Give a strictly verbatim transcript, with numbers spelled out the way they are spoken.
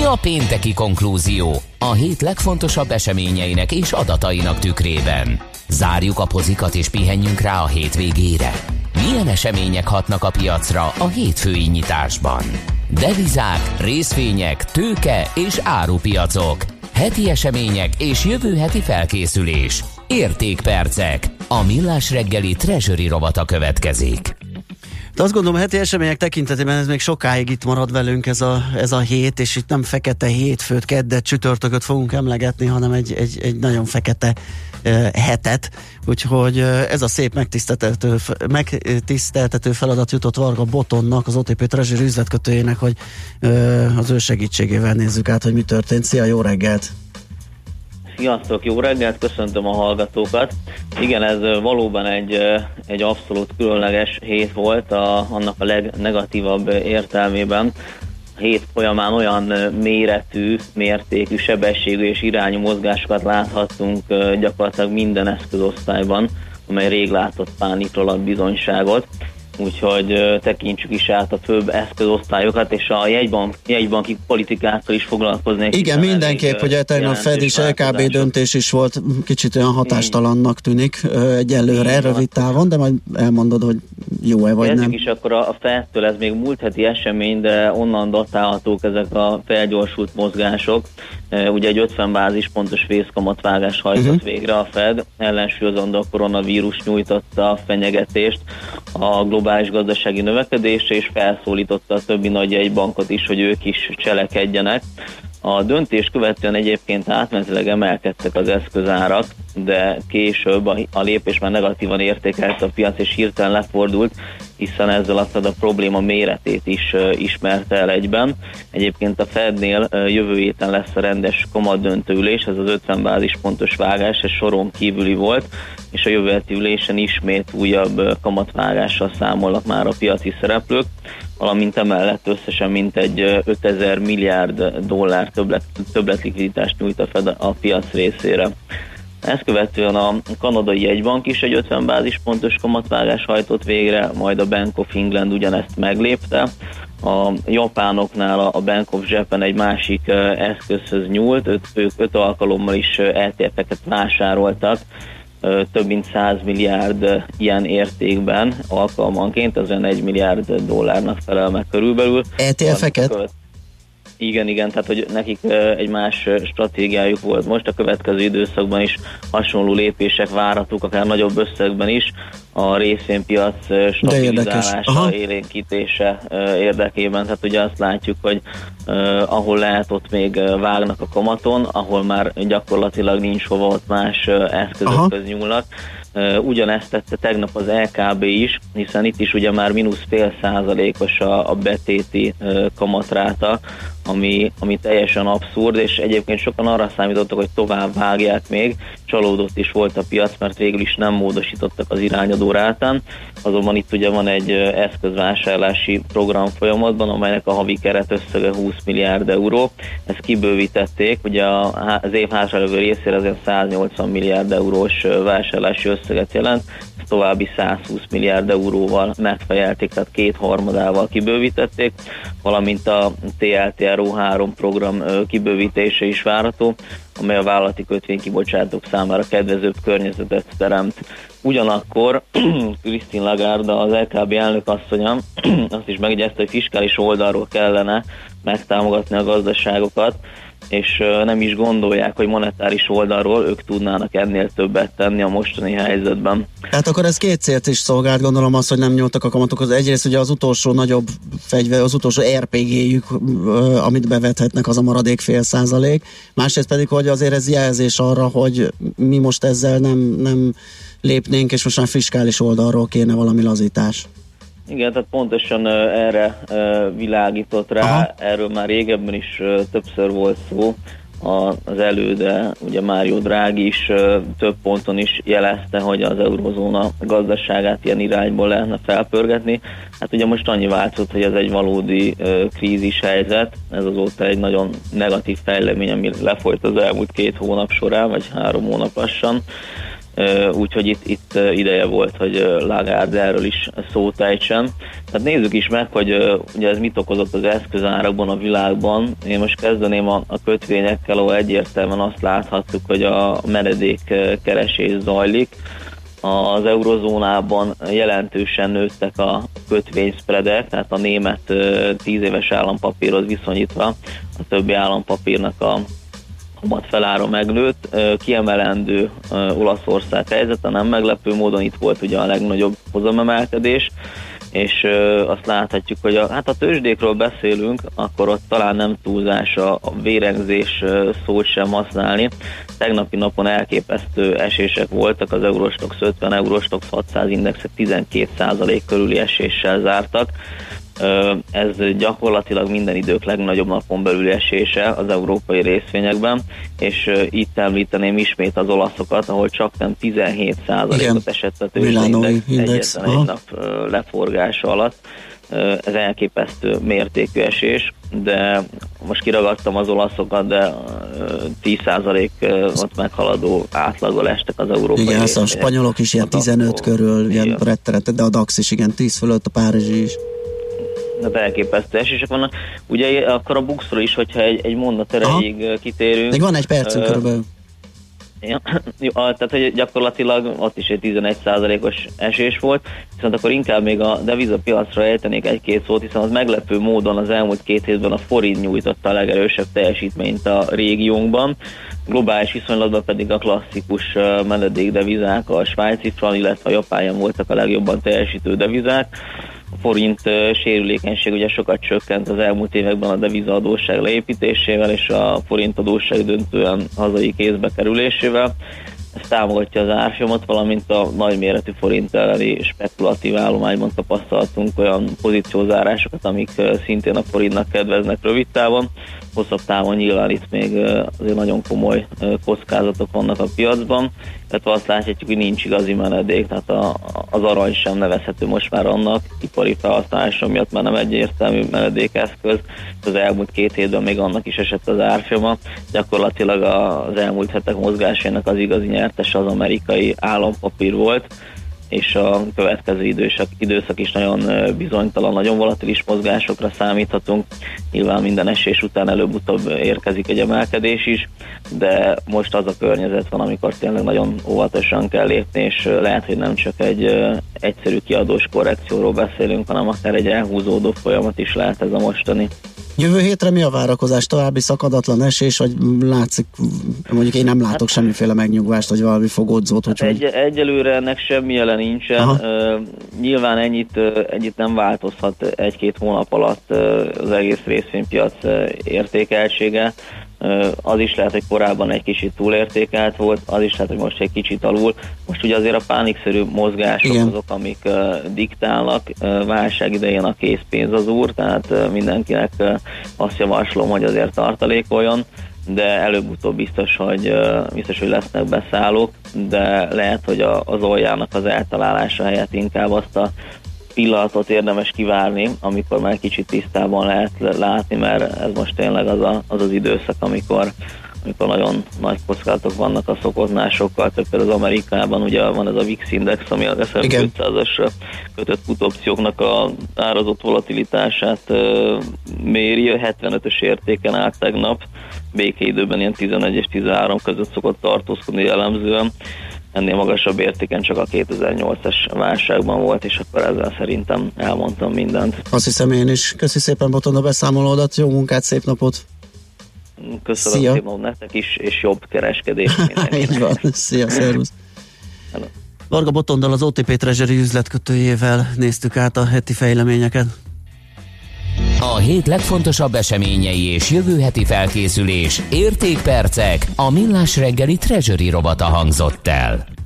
a pénteki konklúzió? A hét legfontosabb eseményeinek és adatainak tükrében. Zárjuk a pozikat és pihenjünk rá a hétvégére. Milyen események hatnak a piacra a hétfői nyitásban? Devizák, részvények, tőke és árupiacok. Heti események és jövő heti felkészülés. Értékpercek. A Millás reggeli Treasury rovata következik. De azt gondolom, heti események tekintetében ez még sokáig itt marad velünk ez a, ez a hét, és itt nem fekete hétfőt, keddet, csütörtököt fogunk emlegetni, hanem egy, egy, egy nagyon fekete uh, hetet. Úgyhogy uh, ez a szép megtiszteltető, megtiszteltető feladat jutott Varga Botonnak, az o té pé Treasury üzletkötőjének, hogy uh, az ő segítségével nézzük át, hogy mi történt. Szia, jó reggelt! Sziasztok, jó reggelt, köszöntöm a hallgatókat. Igen, ez valóban egy, egy abszolút különleges hét volt, a, annak a legnegatívabb értelmében. A hét folyamán olyan méretű, mértékű, sebességű és irányú mozgásokat láthattunk gyakorlatilag minden eszközosztályban, amely rég látott pánikról ad bizonyságot. Úgyhogy tekintsük is át a főbb eszközosztályokat, és a jegybank, jegybanki politikától is foglalkozni. Igen, mindenképp, hogy tegnap Fed és el ká bé döntés is volt, kicsit olyan hatástalannak tűnik egyelőre, rövid távon, de majd elmondod, hogy jó-e vagy Kezdjük nem. is akkor a Fedtől, ez még múlt heti esemény, de onnan datálhatók ezek a felgyorsult mozgások. Ugye egy ötven bázispontos vészkamatvágást hajtott uh-huh. végre a Fed, ellensúlyozandó a koronavírus nyújtotta a fenyegetést a globális gazdasági növekedésre, és felszólította a többi nagy jegybankot is, hogy ők is cselekedjenek. A döntés követően egyébként átmenetileg emelkedtek az eszközárak, de később a, a lépés már negatívan értékelte a piac, és hirtelen lefordult, hiszen ezzel aztán a probléma méretét is uh, ismerte el egyben. Egyébként a Fednél uh, jövő héten lesz a rendes kamatdöntő ülés, ez az ötven bázispontos vágás, ez soron kívüli volt, és a jövő heti ülésen ismét újabb uh, kamatvágással számolnak már a piaci szereplők, valamint emellett összesen mintegy ötezer milliárd dollár többlet, többletlikviditást nyújt a Fed a piac részére. Ezt követően a kanadai jegybank is egy ötven bázispontos kamatvágás hajtott végre, majd a Bank of England ugyanezt meglépte. A japánoknál a Bank of Japan egy másik eszközhöz nyúlt, ők, ők öt alkalommal is é té ef-eket vásároltak, több mint száz milliárd ilyen értékben alkalmanként, ez olyan egy milliárd dollárnak felel meg körülbelül. é té ef-eket? Igen, igen, tehát hogy nekik egy más stratégiájuk volt most, a következő időszakban is hasonló lépések várhatók, akár nagyobb összegben is, a részvénypiac stabilizálása, élénkítése érdekében. Tehát ugye azt látjuk, hogy uh, ahol lehet, ott még vágnak a kamaton, ahol már gyakorlatilag nincs hova, ott más eszközökhöz nyúlnak. Uh, ugyanezt tette tegnap az el ká bé is, hiszen itt is ugye már mínusz fél százalékos a, a betéti uh, kamatráta, ami, ami teljesen abszurd, és egyébként sokan arra számítottak, hogy tovább vágják még, csalódott is volt a piac, mert végül is nem módosítottak az irányadó rátán, azonban itt ugye van egy eszközvásárlási program folyamatban, amelynek a havi keret összege húsz milliárd euró, ezt kibővítették, ugye az év hátralévő részére azért száznyolcvan milliárd eurós vásárlási összeget jelent, ezt további százhúsz milliárd euróval megfejelték, tehát kétharmadával kibővítették, valamint a té el té er o három program kibővítése is várható, amely a vállalati kötvénykibocsátók számára kedvezőbb környezetet teremt. Ugyanakkor Christine Lagarde, az el ká bé elnök asszonya azt is megjegyezte, hogy fiskális oldalról kellene megtámogatni a gazdaságokat, és nem is gondolják, hogy monetáris oldalról ők tudnának ennél többet tenni a mostani helyzetben. Hát akkor ez két célt is szolgált, gondolom az, hogy nem nyúltak a kamatokhoz. Egyrészt ugye az utolsó nagyobb fegyver, az utolsó er pé gé-jük, amit bevethetnek, az a maradék fél százalék. Másrészt pedig, hogy azért ez jelzés arra, hogy mi most ezzel nem, nem lépnénk, és most már fiskális oldalról kéne valami lazítás. Igen, tehát pontosan erre világított rá, aha, erről már régebben is többször volt szó, az előde, ugye Mário Draghi is több ponton is jelezte, hogy az eurozóna gazdaságát ilyen irányból lehetne felpörgetni. Hát ugye most annyi változott, hogy ez egy valódi krízis helyzet, ez azóta egy nagyon negatív fejlemény, ami lefolyt az elmúlt két hónap során, vagy három hónap lassan. úgyhogy itt, itt ideje volt, hogy Lagarde erről is szót ejtsen. Tehát nézzük is meg, hogy ugye ez mit okozott az eszközárakban a világban. Én most kezdeném a, a kötvényekkel, ahol egyértelműen azt láthattuk, hogy a menedékkeresés zajlik. Az eurozónában jelentősen nőttek a kötvényszpredek, tehát a német tíz éves állampapírhoz viszonyítva a többi állampapírnak a kamat felára megnőtt. Kiemelendő Olaszország helyzete, nem meglepő módon itt volt ugye a legnagyobb hozamemelkedés, és azt láthatjuk, hogy a, hát a tőzsdékről beszélünk, akkor ott talán nem túlzás a, a vérengzés szót sem használni. Tegnapi napon elképesztő esések voltak, az Eurostoxx ötven, Eurostoxx hatszáz indexek tizenkét százalék körüli eséssel zártak. Ez gyakorlatilag minden idők legnagyobb napon belüli esése az európai részvényekben, és itt említeném ismét az olaszokat, ahol csak nem tizenhét százalékot esett a tőzsdeindex egyetlen egy nap leforgása alatt. Ez elképesztő mértékű esés, de most kiragadtam az olaszokat, de tíz százalékot meghaladó átlaggal estek az európai igen, részvények. A spanyolok is ilyen tizenöt körül, ilyen rettenetek, de a DAX is igen, tíz fölött, a párizsi is. Hát elképesztő esések vannak. Ugye akkor a buxról is, hogyha egy, egy mondat erejéig kitérünk. Még van egy percünk uh, körülbelül. Ja, jó, tehát hogy gyakorlatilag ott is egy tizenegy százalékos esés volt, viszont akkor inkább még a devizapiacra ejtenék egy-két szót, hiszen az meglepő módon az elmúlt két hétben a forint nyújtotta a legerősebb teljesítményt a régiónkban, globális viszonylatban pedig a klasszikus menedékdevizák, a svájci frank, illetve a japán jen voltak a legjobban teljesítő devizák. A forint sérülékenység ugye sokat csökkent az elmúlt években a devizaadósság leépítésével és a forint adósság döntően hazai kézbe kerülésével. Ez támogatja az árfolyamot, valamint a nagyméretű forint elleni spekulatív állományban tapasztaltunk olyan pozíciózárásokat, amik szintén a forintnak kedveznek rövid távon. Hosszabb távon nyilván itt még azért nagyon komoly kockázatok vannak a piacban, tehát azt láthatjuk, hogy nincs igazi menedék, tehát a, az arany sem nevezhető most már annak, ipari felhasználása miatt már nem egyértelmű menedékeszköz, az elmúlt két hétben még annak is esett az árfolyama. Gyakorlatilag az elmúlt hetek mozgásának az igazi nyertes az amerikai állampapír volt, és a következő időszak, időszak is nagyon bizonytalan, nagyon volatilis mozgásokra számíthatunk. Nyilván minden esés után előbb-utóbb érkezik egy emelkedés is, de most az a környezet van, amikor tényleg nagyon óvatosan kell lépni, és lehet, hogy nem csak egy egyszerű kiadós korrekcióról beszélünk, hanem akár egy elhúzódó folyamat is lehet ez a mostani. Jövő hétre mi a várakozás? További szakadatlan esés, vagy látszik, mondjuk én nem látok hát, semmiféle megnyugvást, vagy valami fogódzót? Hát egy, egyelőre ennek semmi jele nincsen. Uh, nyilván ennyit, ennyit nem változhat egy-két hónap alatt az egész részvénypiac értékeltsége. Az is lehet, hogy korábban egy kicsit túlértékelt volt, az is lehet, hogy most egy kicsit alul. Most ugye azért a pánikszerű mozgások igen. azok, amik uh, diktálnak. Uh, válság idején a készpénz az úr, tehát uh, mindenkinek uh, azt javaslom, hogy azért tartalékoljon, de előbb-utóbb biztos, hogy, uh, biztos, hogy lesznek beszállók, de lehet, hogy a, az oljának az eltalálása helyett inkább azt a pillanatot érdemes kivárni, amikor már kicsit tisztában lehet látni, mert ez most tényleg az a, az, az időszak, amikor, amikor nagyon nagy kockázatok vannak a szokozásokkal, például az Amerikában ugye van ez a vé i iksz index, ami az es and pé ötszázasra kötött put-opcióknak a árazott volatilitását uh, méri, a hetvenötös értéken állt tegnap, békeidőben ilyen tizenegy és tizenhárom között szokott tartózkodni jellemzően. Ennél magasabb értéken csak a kétezer-nyolcas válságban volt, és akkor ezzel szerintem elmondtam mindent. Azt hiszem én is. Köszi szépen, Botond, a beszámolódat, jó munkát, szép napot! Köszönöm Szia. Szépen nektek is, és jobb kereskedés. Így van, szia, szervusz! Varga Botondal, az o té pé Treasury üzletkötőjével néztük át a heti fejleményeket. A hét legfontosabb eseményei és jövő heti felkészülés, értékpercek, a Millás reggeli Treasury rovata hangzott el.